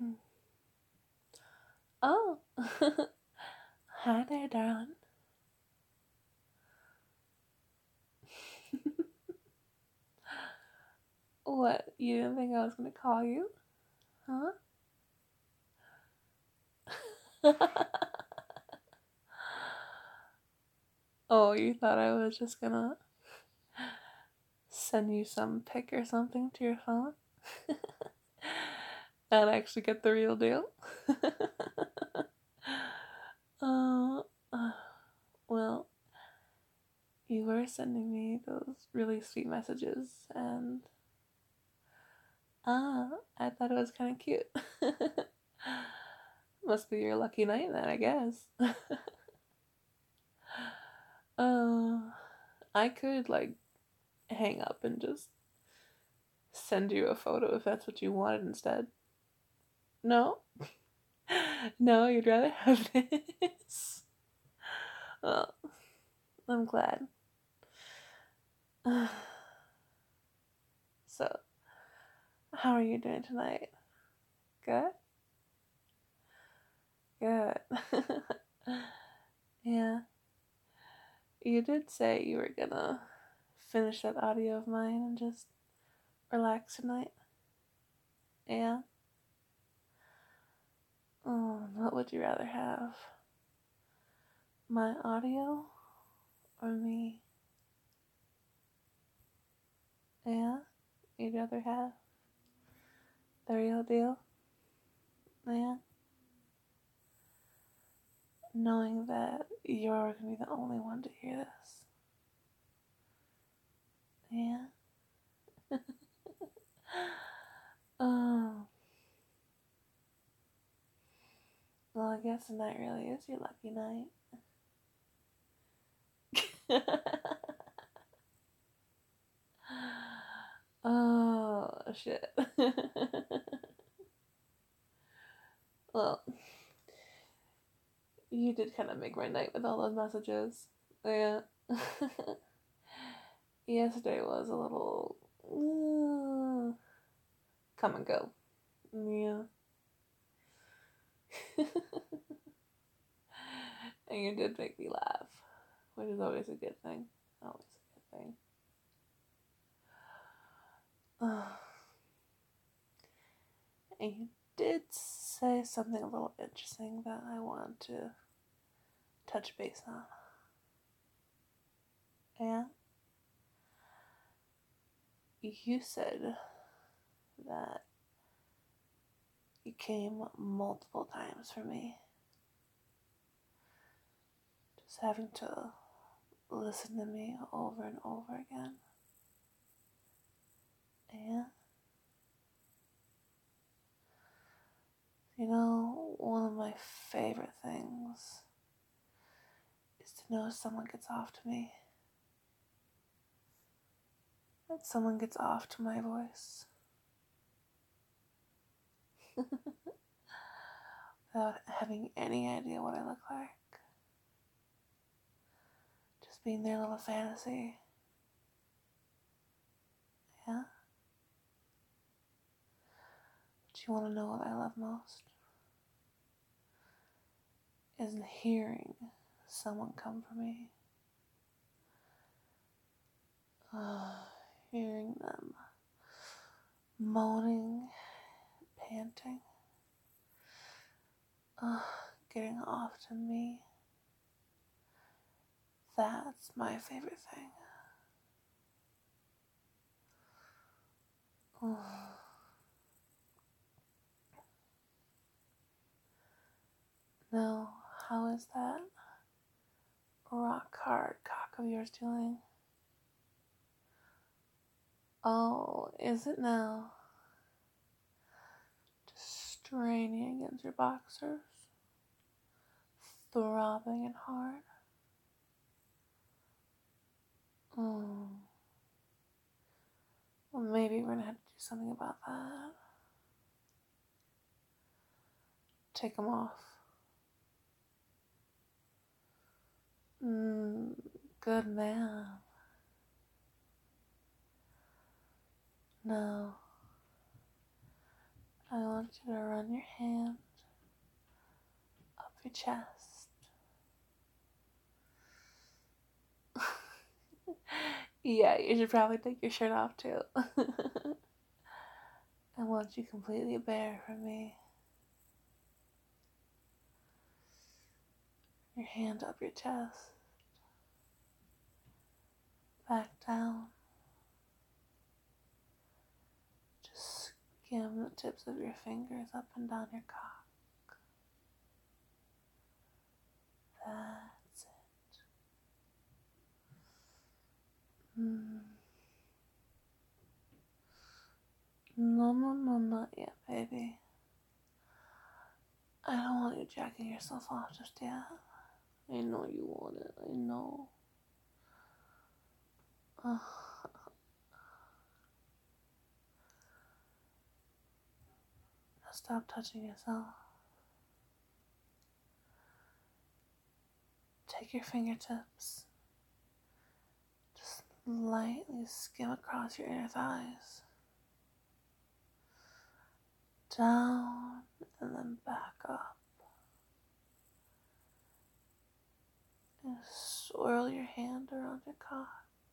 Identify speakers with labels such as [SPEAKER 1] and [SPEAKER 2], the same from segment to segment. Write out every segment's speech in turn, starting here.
[SPEAKER 1] Oh, hi there, darling. What? You didn't think I was gonna call you? Huh? Oh, you thought I was just gonna send you some pic or something to your phone? And actually get the real deal? uh, uh, well, you were sending me those really sweet messages, and I thought it was kind of cute. Must be your lucky night then, I guess. uh, I could like hang up and just send you a photo if that's what you wanted instead. No? No, you'd rather have this? Well, I'm glad. So, how are you doing tonight? Good? Good. Yeah. You did say you were gonna finish that audio of mine and just relax tonight. Yeah? Oh, what would you rather have? My audio or me? Yeah? You'd rather have the real deal? Yeah? Knowing that you're gonna be the only one to hear this. Yeah? Oh. Well, I guess tonight really is your lucky night. Oh, shit. Well, you did kind of make my night with all those messages. Yeah. Yesterday was a little come and go. Yeah. And you did make me laugh, which is always a good thing. Always a good thing. And you did say something a little interesting that I want to touch base on. Yeah? You said that you came multiple times for me. Just having to listen to me over and over again. Yeah? You know, one of my favorite things is to know someone gets off to me. That someone gets off to my voice. Without having any idea what I look like. Just being their little fantasy. Yeah? But you want to know what I love most? Is hearing someone come for me. Hearing them moaning, panting, getting off to me. That's my favorite thing. Now, how is that rock hard cock of yours doing? Oh, is it now? Just straining against your boxers, throbbing and hard. Well, maybe we're gonna have to do something about that. Take them off. Good man. No, I want you to run your hand up your chest. Yeah, you should probably take your shirt off too. I want you completely bare for me. Your hand up your chest. Back down. Just skim the tips of your fingers up and down your cock. That's it. No, not yet, baby. I don't want you jacking yourself off just yet. I know you want it. I know. Now stop touching yourself. Take your fingertips. Just lightly skim across your inner thighs. Down and then back up. And swirl your hand around your cock.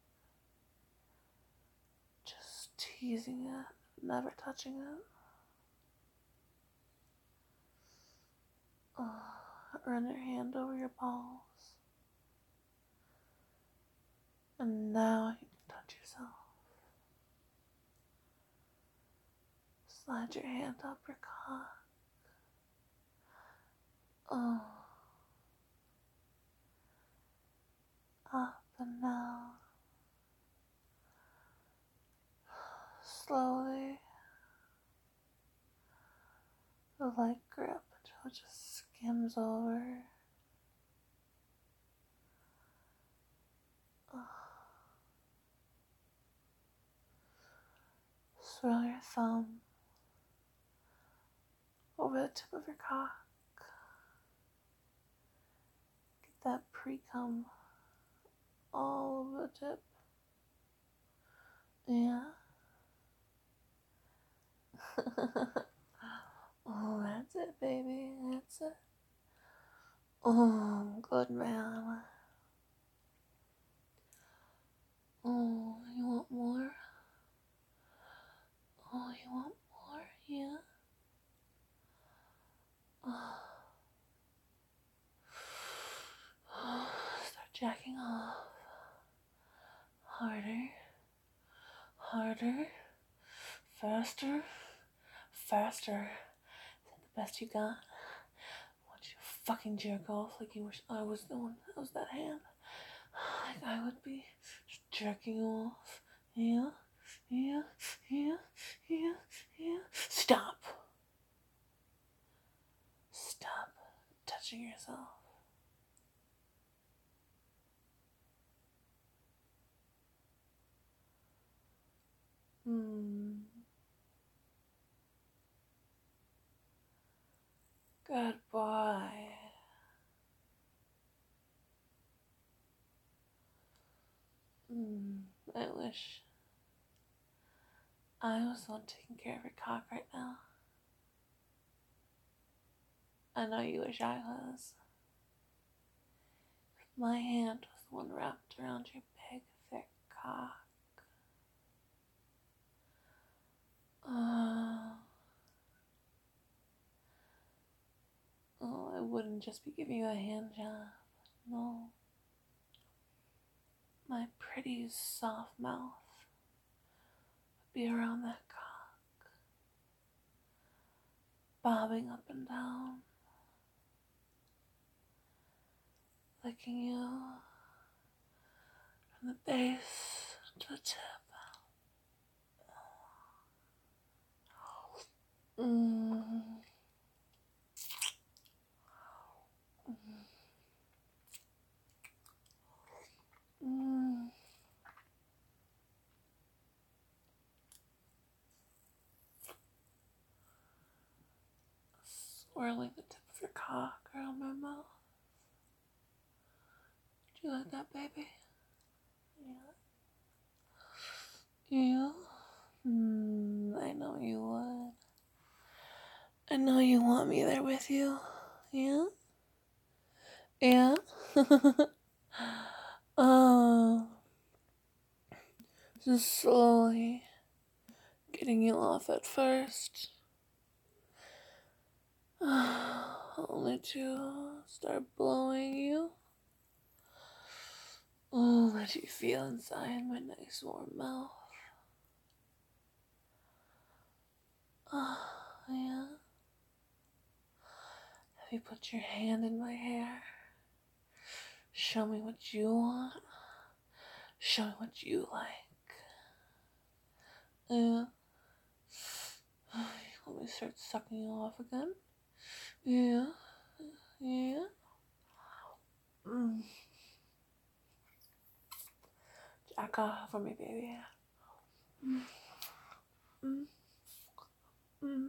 [SPEAKER 1] Just teasing it, never touching it. Run your hand over your balls. And now you can touch yourself. Slide your hand up your cock. Up and down. Slowly. The light grip until it just skims over. Swirl your thumb over the tip of your cock. Get that pre-cum all over the tip. Yeah. Oh, that's it, baby. That's it. Oh, good man. Oh, you want more? Oh, you want more? Yeah. Oh. Start jacking off. Harder. Harder. Faster. Faster. Is that the best you got? I want you to fucking jerk off like you wish I was the one that was that hand. Like I would be just jerking off. Yeah. Yeah. Yeah. Yeah. Yeah. Stop. Stop touching yourself. Goodbye. I wish I was the one taking care of your cock right now. I know you wish I was. My hand was the one wrapped around your big, thick cock. Oh, I wouldn't just be giving you a hand job. No. My pretty, soft mouth would be around that cock, bobbing up and down, licking you from the base to the tip. Swirling the tip of your cock around my mouth. Do you like that, baby? Yeah. Yeah? I know you would. I know you want me there with you. Yeah? Yeah? Oh, just slowly getting you off at first. Only to start blowing you. Oh, let you feel inside my nice warm mouth. Oh, yeah. Have you put your hand in my hair? Show me what you want. Show me what you like. Yeah. Let me start sucking you off again. Yeah. Yeah. Mm. Jack off for me, baby. Mm. Mm. Mm.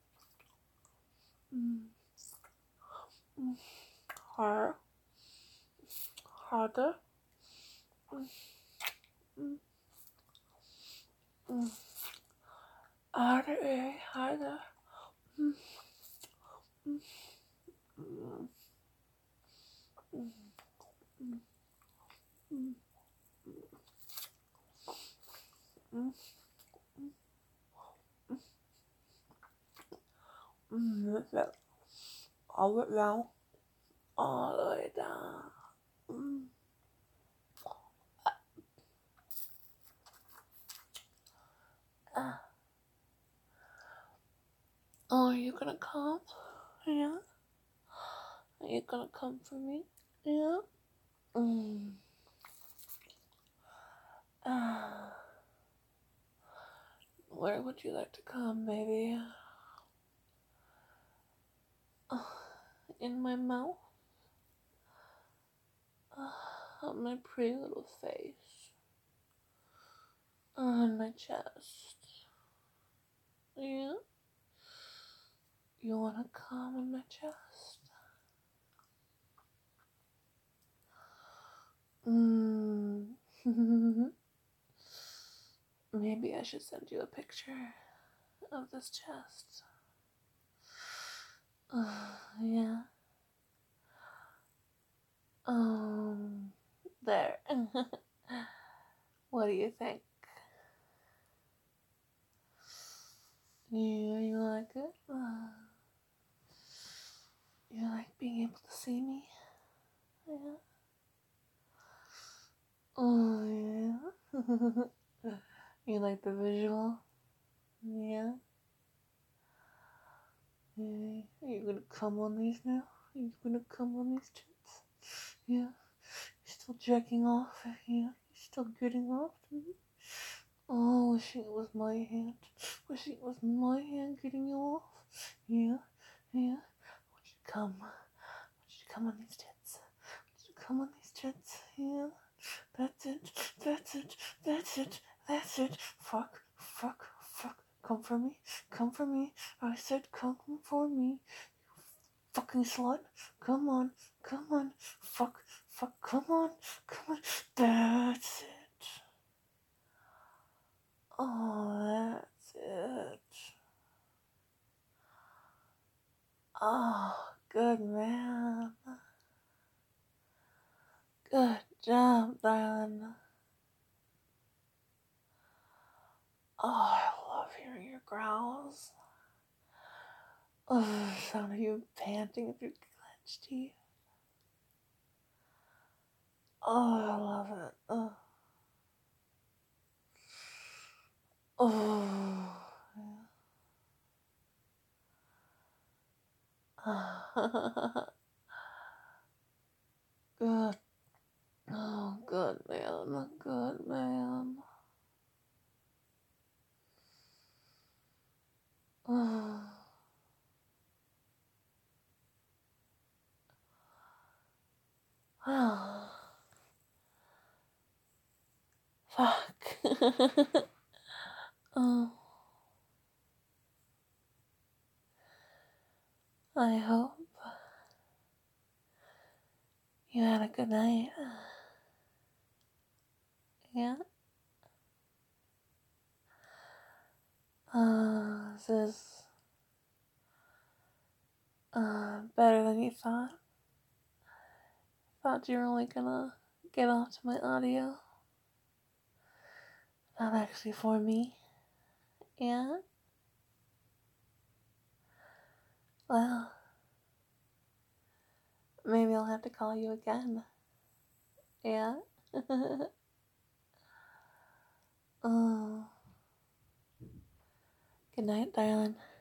[SPEAKER 1] Mm. Mm. Harder. Harder. Mm. Mm. Mm. Harder, baby. Harder. Mm. Mm. Mm. Mm. Mm. Mm. That's it. All it down. All the way down. Mm. Ah. Oh, are you gonna come? Yeah? Are you gonna come for me? Yeah? Mm. Ah. Where would you like to come, baby? In my mouth? On my pretty little face? On my chest? Yeah? You wanna come in my chest? Mm. Maybe I should send you a picture of this chest. Yeah. There. What do you think? Yeah, you like it? You like being able to see me? Yeah. Oh, yeah. You like the visual? Yeah. Yeah. Are you gonna come on these now? Are you gonna come on these tits? Yeah. You still jacking off? Yeah. You still getting off? Oh, wishing it was my hand. Wishing it was my hand getting you off. Yeah. Yeah. Would you come? Would you come on these tits? Would you come on these tits? Yeah. That's it. That's it. That's it. That's it. Fuck. Fuck. Fuck. Come for me. Come for me. I said come for me. Fucking slut. Come on. Come on. Fuck. Fuck. Come on. Come on. That's it. Oh, that's it. Oh, good man. Good job, darling. Oh, I love hearing your growls. Oh, the sound of you panting through clenched teeth. Oh, I love it. Oh. Oh. Yeah. Good. Oh, good man. Good man. Oh. Oh. Fuck. Oh. I hope you had a good night. Yeah? This is Better than you thought. Thought you were only gonna get off to my audio. Not actually for me. Yeah? Well, maybe I'll have to call you again. Yeah? Oh. Good night, darling.